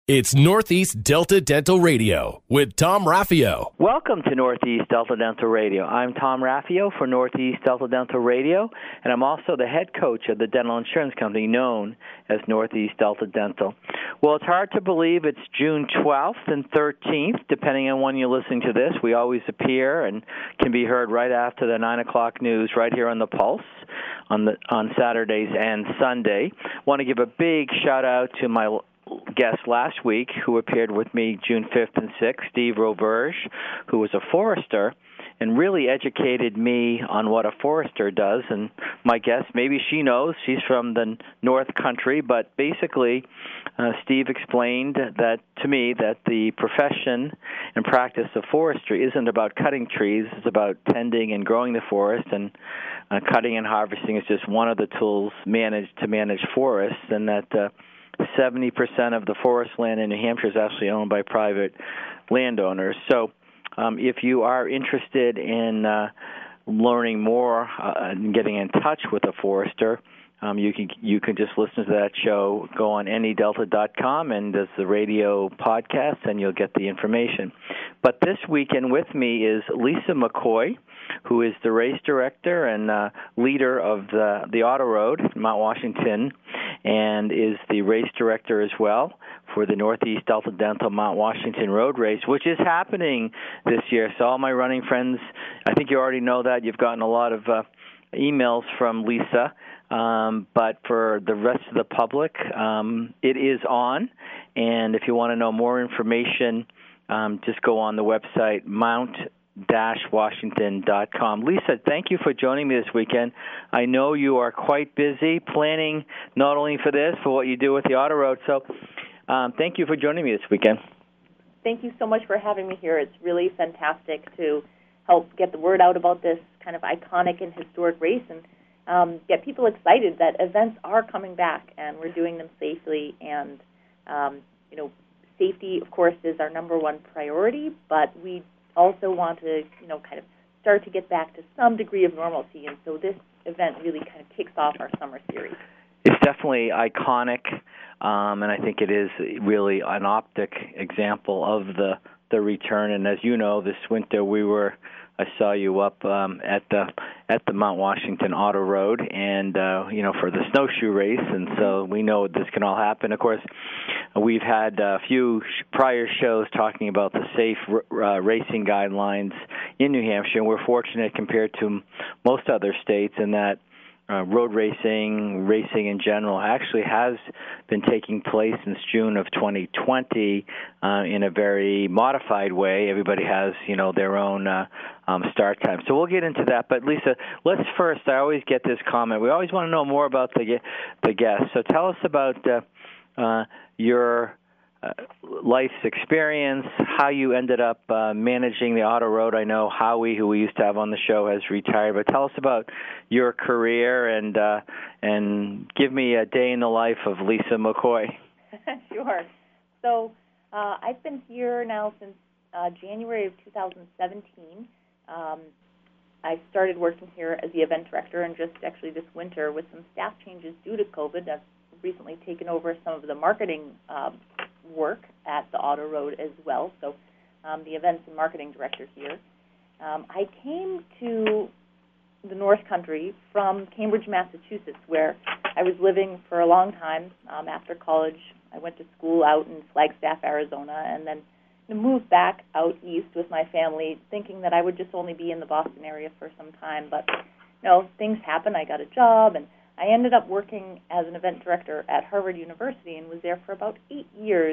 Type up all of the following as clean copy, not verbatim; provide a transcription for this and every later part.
It's Northeast Delta Dental Radio with Tom Raffio. Welcome to Northeast Delta Dental Radio. I'm Tom Raffio for Northeast Delta Dental Radio, and I'm also the head coach of the dental insurance company known as Northeast Delta Dental. Well, it's hard to believe it's June 12th and 13th, depending on when you're listening to this. We always appear and can be heard right after the 9 o'clock news right here on The Pulse on Saturdays and Sunday. I want to give a big shout-out to my guest last week who appeared with me June 5th and 6th, Steve Roverge, who was a forester and really educated me on what a forester does. And my guess, maybe she knows, she's from the North Country, but basically Steve explained that to me that the profession and practice of forestry isn't about cutting trees, it's about tending and growing the forest, and cutting and harvesting is just one of the tools to manage forests, and that 70% of the forest land in New Hampshire is actually owned by private landowners. So if you are interested in learning more and getting in touch with a forester, you can just listen to that show. Go on nedelta.com and there's the radio podcast, and you'll get the information. But this weekend with me is Lisa McCoy, who is the race director and leader of the Auto Road in Mount Washington, and is the race director as well for the Northeast Delta Dental Mount Washington Road Race, which is happening this year. So all my running friends, I think you already know that. You've gotten a lot of emails from Lisa. But for the rest of the public, it is on. And if you want to know more information, just go on the website, mount-washington.com. Lisa, thank you for joining me this weekend. I know you are quite busy planning not only for this, for what you do with the Auto Road. So thank you for joining me this weekend. Thank you so much for having me here. It's really fantastic to help get the word out about this kind of iconic and historic race and get people excited that events are coming back and we're doing them safely. And, safety, of course, is our number one priority, but we also want to, kind of start to get back to some degree of normalcy. And so this event really kind of kicks off our summer series. It's definitely iconic, and I think it is really an optic example of the return. And as you know, this winter I saw you up at the Mount Washington Auto Road, and for the snowshoe race, and so we know this can all happen. Of course, we've had a few prior shows talking about the safe racing guidelines in New Hampshire, and we're fortunate compared to most other states in that road racing in general, actually has been taking place since June of 2020 in a very modified way. Everybody has, their own start time. So we'll get into that. But Lisa, let's first, I always get this comment. We always want to know more about the guests. So tell us about your life's experience, how you ended up managing the Auto Road. I know Howie, who we used to have on the show, has retired, but tell us about your career and give me a day in the life of Lisa McCoy. Sure. So I've been here now since January of 2017. I started working here as the event director, and just actually this winter with some staff changes due to COVID, I've recently taken over some of the marketing work at the Auto Road as well, so the events and marketing director here. I came to the North Country from Cambridge, Massachusetts, where I was living for a long time. After college, I went to school out in Flagstaff, Arizona, and then moved back out east with my family, thinking that I would just only be in the Boston area for some time. But, things happened. I got a job, and I ended up working as an event director at Harvard University and was there for about 8 years.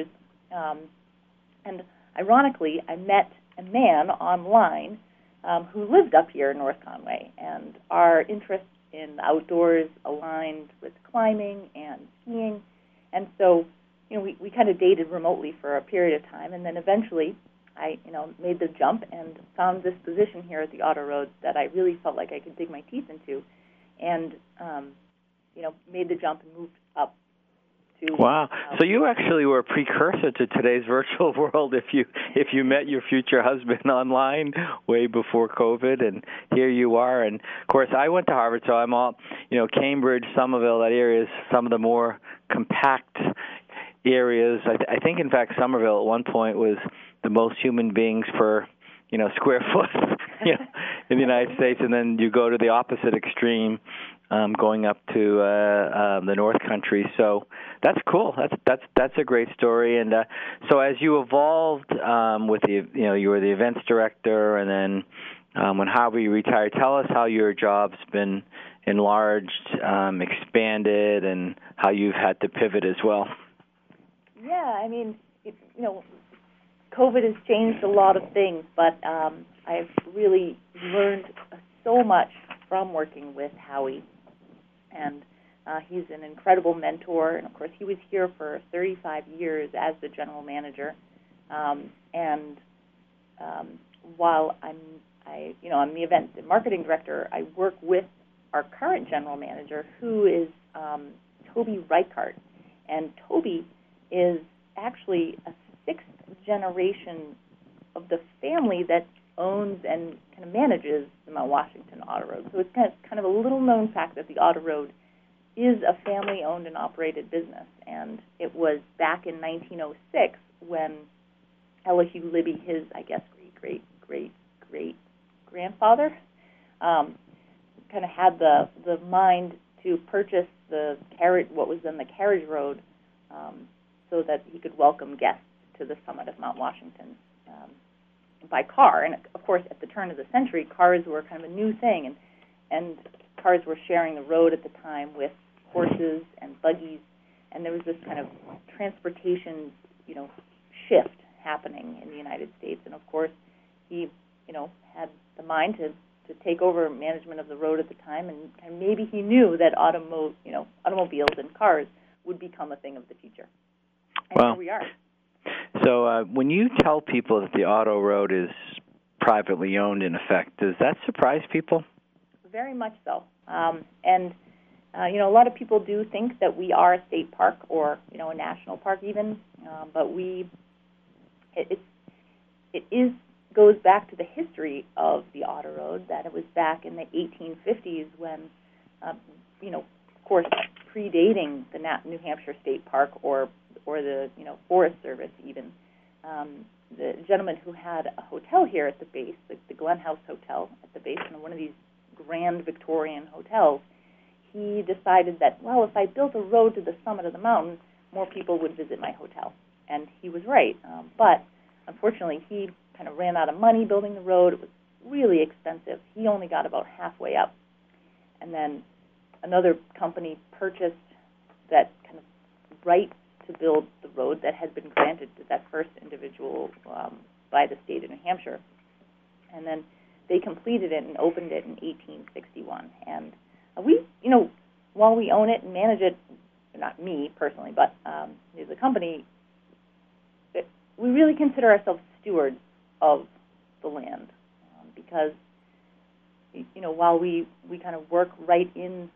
And ironically, I met a man online who lived up here in North Conway, and our interests in the outdoors aligned with climbing and skiing. And so, we kind of dated remotely for a period of time, and then eventually I, made the jump and found this position here at the Auto Road that I really felt like I could dig my teeth into, and made the jump and moved up to. Wow! So you actually were a precursor to today's virtual world. If you met your future husband online way before COVID, and here you are. And of course, I went to Harvard, so I'm all Cambridge, Somerville. That area is some of the more compact areas. I think, in fact, Somerville at one point was the most human beings per square foot in the United States, and then you go to the opposite extreme, going up to the North Country. So that's cool. That's a great story. And so as you evolved with you were the events director, and then when Harvey retired, tell us how your job's been enlarged, expanded, and how you've had to pivot as well. Yeah, I mean, COVID has changed a lot of things, but I've really learned so much from working with Howie, and he's an incredible mentor. And of course, he was here for 35 years as the general manager. While I'm the events and marketing director, I work with our current general manager, who is Toby Reichart, and Toby is actually a sixth generation of the family that owns and kind of manages the Mount Washington Auto Road. So it's kind of a little-known fact that the Auto Road is a family-owned and operated business. And it was back in 1906 when Elihu Libby, his, I guess, great-great-great-grandfather, kind of had the mind to purchase what was then the carriage road, so that he could welcome guests to the summit of Mount Washington by car. And of course, at the turn of the century, cars were kind of a new thing, and cars were sharing the road at the time with horses and buggies, and there was this kind of transportation, shift happening in the United States. And of course, he, had the mind to take over management of the road at the time, and maybe he knew that automobiles and cars would become a thing of the future. And here we are. So when you tell people that the Auto Road is privately owned, in effect, does that surprise people? Very much so. A lot of people do think that we are a state park or, a national park even, but it goes back to the history of the Auto Road, that it was back in the 1850s when, of course, predating the New Hampshire State Park or the Forest Service even. The gentleman who had a hotel here at the base, the Glen House Hotel at the base, one of these grand Victorian hotels, he decided that, well, if I built a road to the summit of the mountain, more people would visit my hotel. And he was right. But unfortunately, he kind of ran out of money building the road. It was really expensive. He only got about halfway up. And then another company purchased that kind of right to build the road that had been granted to that first individual by the state of New Hampshire. And then they completed it and opened it in 1861. And we, while we own it and manage it, not me personally, but the company, we really consider ourselves stewards of the land because, while we kind of work right in,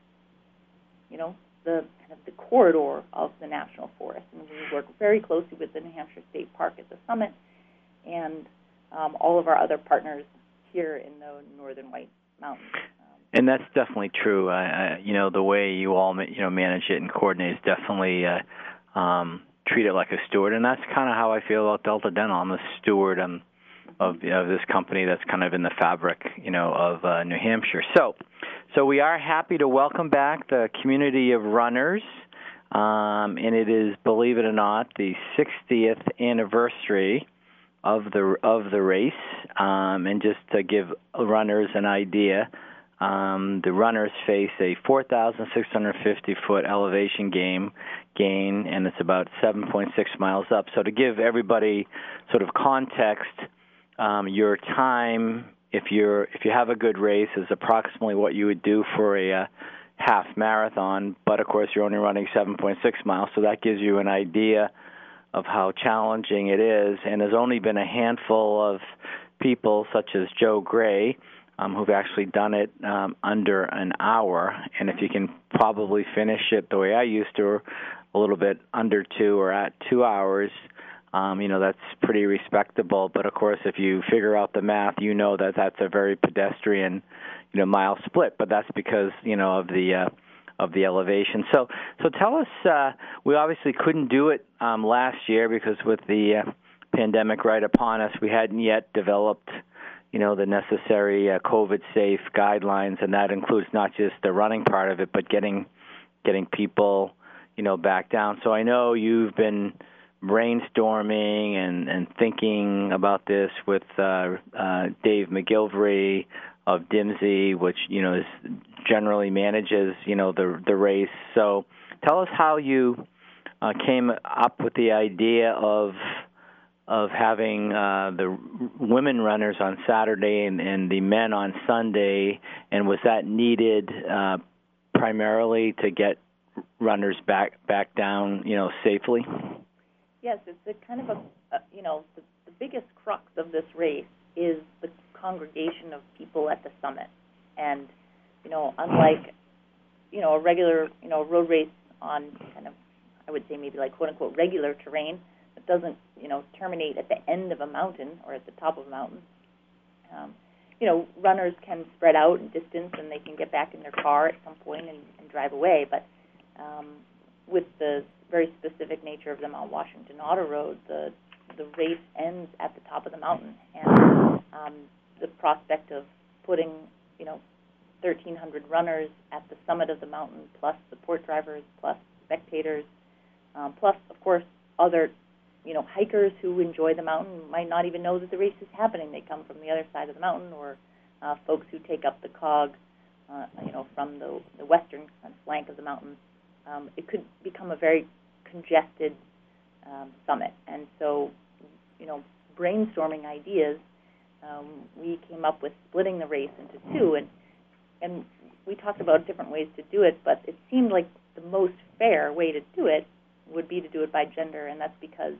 the kind of the corridor of the National Forest, and we work very closely with the New Hampshire State Park at the summit and all of our other partners here in the northern White Mountains. And that's definitely true. The way you all manage it and coordinate is definitely treat it like a steward, and that's kind of how I feel about Delta Dental. I'm a steward of this company that's kind of in the fabric, of New Hampshire. So we are happy to welcome back the community of runners, and it is, believe it or not, the 60th anniversary of the race. And just to give runners an idea, the runners face a 4,650-foot elevation gain, and it's about 7.6 miles up. So to give everybody sort of context, your time, if you have a good race, is approximately what you would do for a half marathon. But of course, you're only running 7.6 miles, so that gives you an idea of how challenging it is. And there's only been a handful of people, such as Joe Gray, who've actually done it under an hour. And if you can probably finish it the way I used to, a little bit under 2 or at 2 hours, that's pretty respectable. But of course, if you figure out the math, that's a very pedestrian, mile split. But that's because, of the elevation. So tell us. We obviously couldn't do it last year because with the pandemic right upon us, we hadn't yet developed, the necessary COVID-safe guidelines, and that includes not just the running part of it, but getting people, back down. So I know you've been brainstorming and thinking about this with Dave McGilvery of Dimsey, which generally manages the race. So tell us how you came up with the idea of having the women runners on Saturday and the men on Sunday, and was that needed primarily to get runners back down safely? Yes, it's a kind of the biggest crux of this race is the congregation of people at the summit. And, unlike, a regular, road race on kind of, I would say maybe like quote-unquote regular terrain that doesn't, terminate at the end of a mountain or at the top of a mountain, runners can spread out in distance and they can get back in their car at some point and drive away. But with the very specific nature of the Mount Washington Auto Road, the race ends at the top of the mountain, and the prospect of putting 1,300 runners at the summit of the mountain, plus support drivers, plus spectators, plus of course other hikers who enjoy the mountain might not even know that the race is happening. They come from the other side of the mountain, or folks who take up the cog from the western flank of the mountain. It could become a very congested summit. And so, brainstorming ideas, we came up with splitting the race into two. And we talked about different ways to do it, but it seemed like the most fair way to do it would be to do it by gender, and that's because,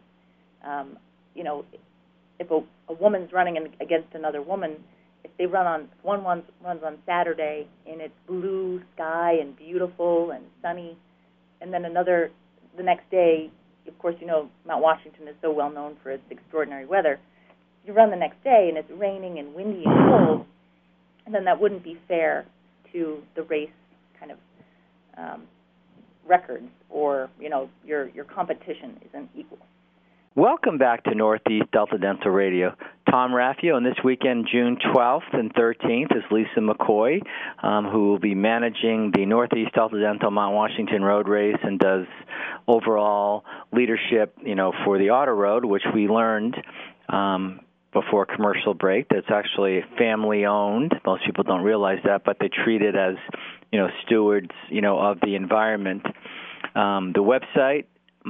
if a woman's running against another woman, if they runs on Saturday and it's blue sky and beautiful and sunny, and then the next day, of course, Mount Washington is so well known for its extraordinary weather. You run the next day and it's raining and windy and cold, and then that wouldn't be fair to the race kind of records, or your competition isn't equal. Welcome back to Northeast Delta Dental Radio. Tom Raffio, and this weekend, June 12th and 13th, is Lisa McCoy, who will be managing the Northeast Delta Dental Mount Washington Road Race and does overall leadership, for the Auto Road, which we learned before commercial break. That's actually family-owned. Most people don't realize that, but they treat it as, stewards, of the environment. The website,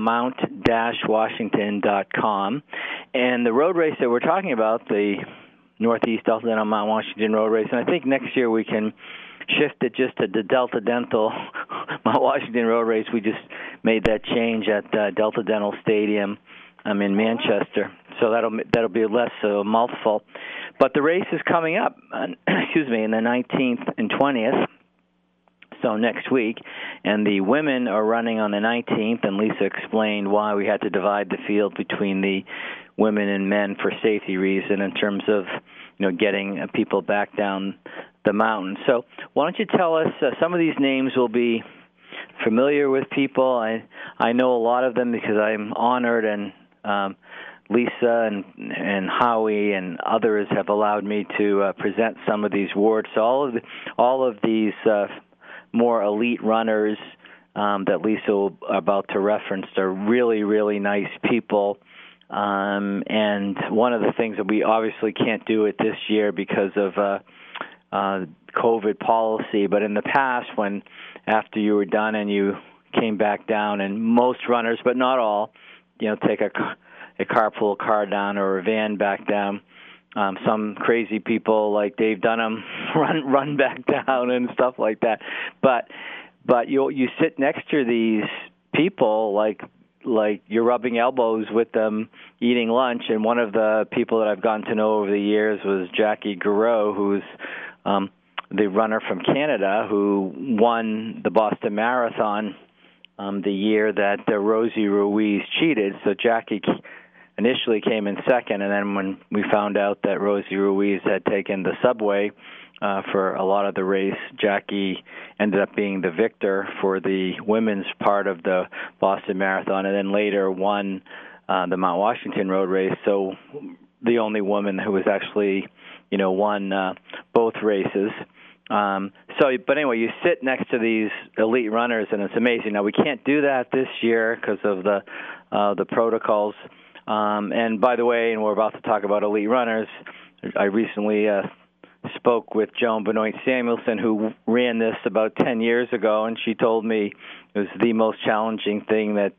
mount-washington.com. And the road race that we're talking about, the Northeast Delta Dental Mount Washington Road Race, and I think next year we can shift it just to the Delta Dental Mount Washington Road Race. We just made that change at Delta Dental Stadium in Manchester, so that'll be less a mouthful. But the race is coming up, in the 19th and 20th. So next week, and the women are running on the 19th, and Lisa explained why we had to divide the field between the women and men for safety reason in terms of, getting people back down the mountain. So why don't you tell us, some of these names will be familiar with people. I know a lot of them because I'm honored, and Lisa and Howie and others have allowed me to present some of these awards. So all of these more elite runners that Lisa will about to reference are really, really nice people. And one of the things that we obviously can't do it this year because of COVID policy, but in the past, when after you were done and you came back down, and most runners, but not all, take a carpool car down or a van back down. Some crazy people like Dave Dunham run back down and stuff like that. But you sit next to these people like you're rubbing elbows with them eating lunch. And one of the people that I've gotten to know over the years was Jackie Garreau, who's the runner from Canada who won the Boston Marathon the year that Rosie Ruiz cheated. So Jackie initially came in second, and then when we found out that Rosie Ruiz had taken the subway for a lot of the race. Jackie ended up being the victor for the women's part of the Boston Marathon, and then later won the Mount Washington Road Race. So the only woman who was actually, won both races. But anyway, you sit next to these elite runners, and it's amazing. Now, we can't do that this year because of the protocols. And by the way, and we're about to talk about elite runners, I recently spoke with Joan Benoit Samuelson, who ran this about 10 years ago, and she told me it was the most challenging thing that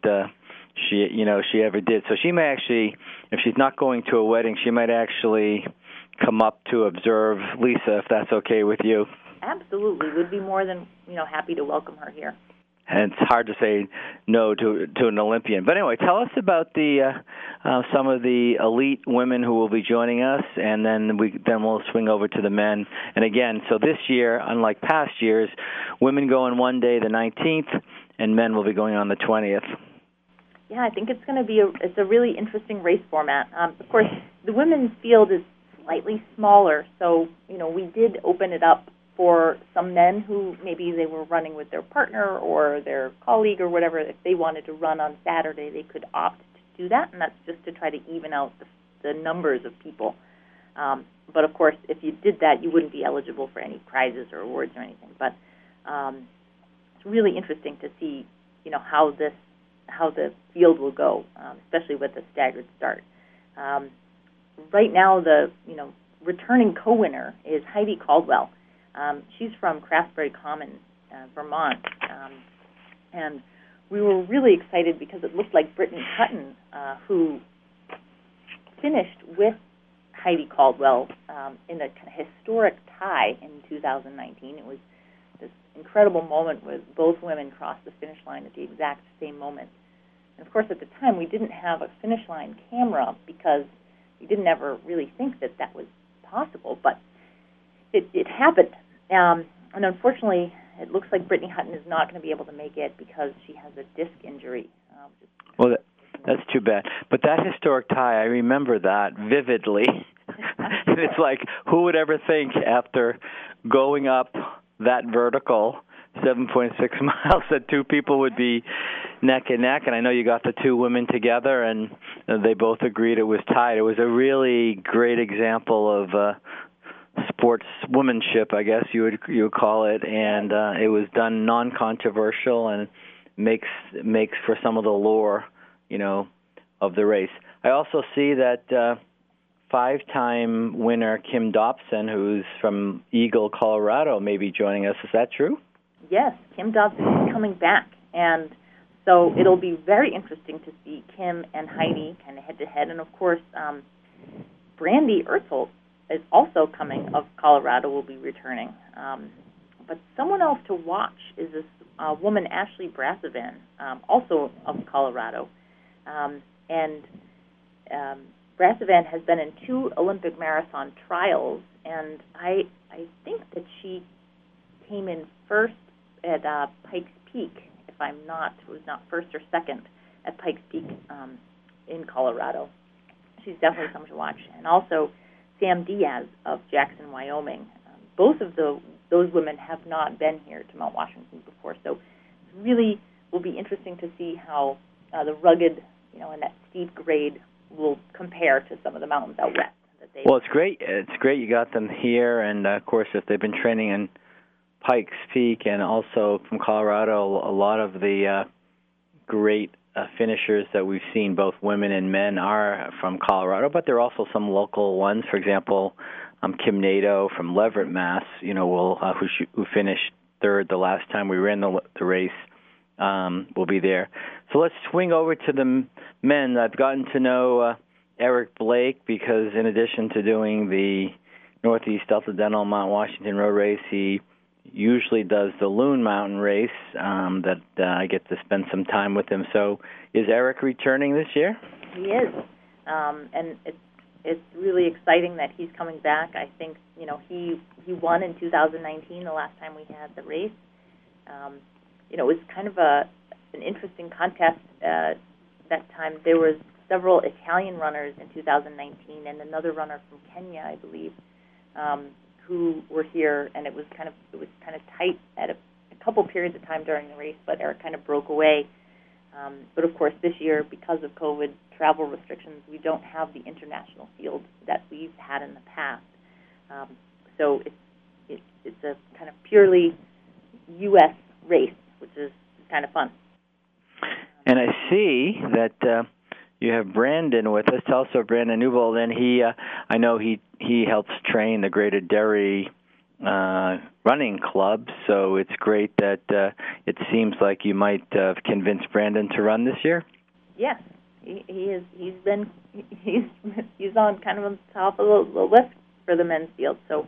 she ever did. So she may actually, if she's not going to a wedding, she might actually come up to observe Lisa, if that's okay with you. Absolutely. Would be more than happy to welcome her here. And it's hard to say no to an Olympian. But anyway, tell us about the some of the elite women who will be joining us, and then we'll swing over to the men. And again, so this year, unlike past years, women go on one day, the 19th, and men will be going on the 20th. Yeah, I think it's going to be it's a really interesting race format. Of course, the women's field is slightly smaller, so we did open it up for some men who maybe they were running with their partner or their colleague or whatever. If they wanted to run on Saturday, they could opt to do that, and that's just to try to even out the numbers of people. But of course, if you did that, you wouldn't be eligible for any prizes or awards or anything. But it's really interesting to see, how the field will go, especially with the staggered start. Right now, the returning co-winner is Heidi Caldwell. She's from Craftsbury Common, Vermont, and we were really excited because it looked like Brittany Hutton, who finished with Heidi Caldwell in a kind of historic tie in 2019. It was this incredible moment where both women crossed the finish line at the exact same moment. And of course, at the time, we didn't have a finish line camera because we didn't ever really think that was possible, but it happened. And unfortunately, it looks like Brittany Hutton is not going to be able to make it because she has a disc injury. Well, that's too bad. But that historic tie, I remember that vividly. And it's like, who would ever think after going up that vertical 7.6 miles that two people would be neck and neck? And I know you got the two women together, and they both agreed it was tied. It was a really great example of sportswomanship, I guess you would call it, and it was done non-controversial and makes for some of the lore, of the race. I also see that five-time winner Kim Dobson, who's from Eagle, Colorado, may be joining us. Is that true? Yes, Kim Dobson is coming back, and so it'll be very interesting to see Kim and Heidi kind of head-to-head, and of course, Brandy Eartholt is also coming of Colorado, will be returning. But someone else to watch is this woman, Ashley Brasovan, also of Colorado. And Brasovan has been in 2 Olympic marathon trials, and I think that she came in first at Pikes Peak, if I'm not, it was not first or second at Pikes Peak in Colorado. She's definitely someone to watch. And also Sam Diaz of Jackson, Wyoming. Both of those women have not been here to Mount Washington before, so it really will be interesting to see how the rugged, and that steep grade will compare to some of the mountains out west. Well, it's great. It's great you got them here, and of course, if they've been training in Pikes Peak and also from Colorado, a lot of the great finishers that we've seen, both women and men, are from Colorado, but there are also some local ones. For example, Kim Nato from Leverett, Mass, who finished third the last time we ran the race, will be there. So let's swing over to the men. I've gotten to know Eric Blake because in addition to doing the Northeast Delta Dental Mount Washington Road Race, he usually does the Loon Mountain Race that I get to spend some time with him. So is Eric returning this year? He is, and it's really exciting that he's coming back. I think, he won in 2019, the last time we had the race. It was kind of an interesting contest that time. There was several Italian runners in 2019 and another runner from Kenya, I believe, who were here, and it was kind of tight at a couple periods of time during the race, but Eric kind of broke away. But of course, this year, because of COVID travel restrictions, we don't have the international field that we've had in the past. So it's a kind of purely U.S. race, which is kind of fun. And I see that you have Brandon with us. Tell us about Brandon Newbold. And I know he helps train the Greater Derry running club, so it's great that it seems like you might have convinced Brandon to run this year. Yes, he is. He's on kind of on top of the list for the men's field. So,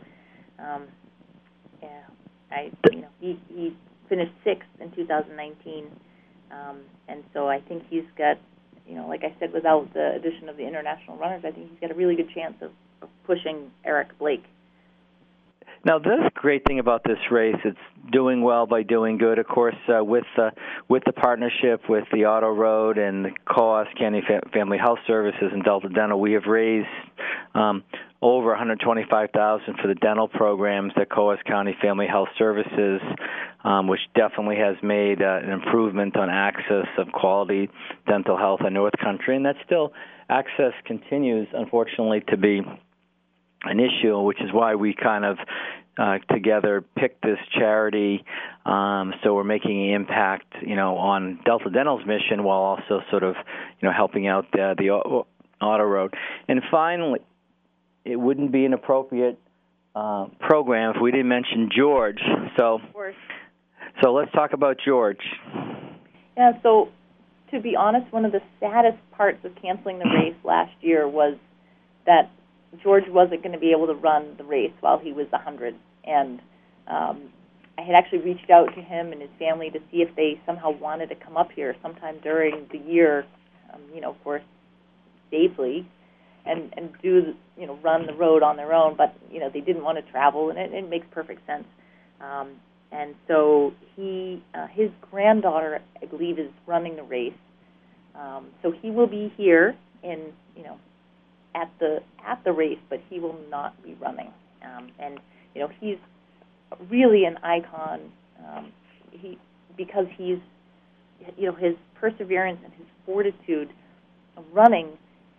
he finished 6th in 2019, and so I think he's got, like I said, without the addition of the international runners, I think he's got a really good chance of pushing Eric Blake. Now, the great thing about this race, it's doing well by doing good. Of course, with the partnership with the Auto Road and the COAS, County Family Health Services, and Delta Dental, we have raised over $125,000 for the dental programs at COAS County Family Health Services, which definitely has made an improvement on access of quality dental health in North Country, and that still access continues, unfortunately, to be an issue, which is why we kind of together picked this charity. So we're making an impact, on Delta Dental's mission while also sort of, helping out the Auto Road. And finally, it wouldn't be an appropriate program if we didn't mention George. So let's talk about George. Yeah. So to be honest, one of the saddest parts of canceling the race last year was that George wasn't going to be able to run the race while he was 100. And I had actually reached out to him and his family to see if they somehow wanted to come up here sometime during the year, of course, safely, and do, run the road on their own. But, they didn't want to travel, and it makes perfect sense. And so his granddaughter, I believe, is running the race. So he will be here in, at the race, but he will not be running. And he's really an icon. Because he's his perseverance and his fortitude of running.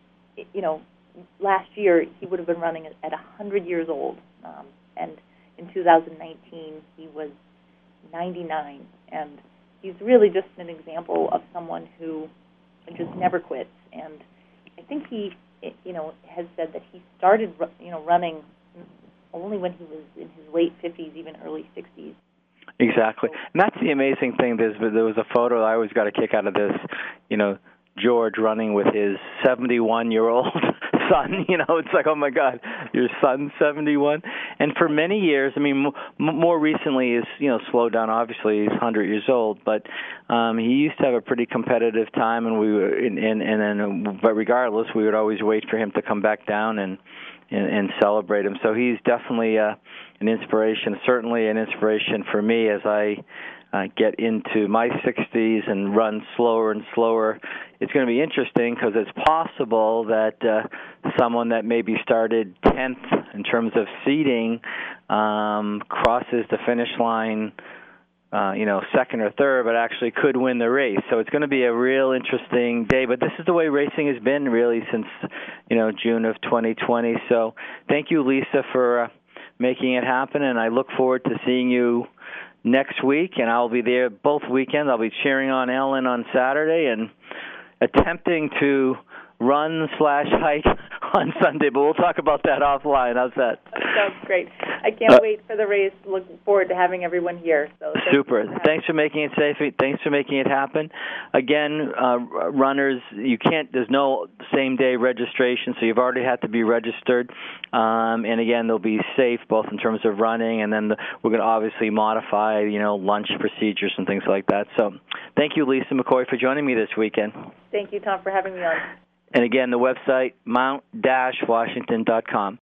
Last year he would have been running at 100 years old, and in 2019 he was 99, and he's really just an example of someone who just never quits. And I think he has said that he started, running only when he was in his late 50s, even early 60s. Exactly. And that's the amazing thing. There was a photo, I always got a kick out of this, George running with his 71-year-old son. It's like, oh, my God, your son's 71? And for many years, more recently he's, slowed down. Obviously, he's 100 years old. But he used to have a pretty competitive time, and we were, but regardless, we would always wait for him to come back down and celebrate him. So he's definitely an inspiration, certainly an inspiration for me as I get into my 60s and run slower and slower. It's going to be interesting because it's possible that someone that maybe started 10th in terms of seeding crosses the finish line, second or third, but actually could win the race. So it's going to be a real interesting day. But this is the way racing has been really since, June of 2020. So thank you, Lisa, for making it happen, and I look forward to seeing you next week, and I'll be there both weekends. I'll be cheering on Ellen on Saturday and attempting to run/hike on Sunday, but we'll talk about that offline. How's that? That sounds great. I can't wait for the race. Looking forward to having everyone here. So super. Thanks for making it safe. Thanks for making it happen. Again, runners, there's no same-day registration, so you've already had to be registered. And again, they'll be safe both in terms of running, and then we're going to obviously modify, lunch procedures and things like that. So thank you, Lisa McCoy, for joining me this weekend. Thank you, Tom, for having me on. And again, the website, mount-washington.com.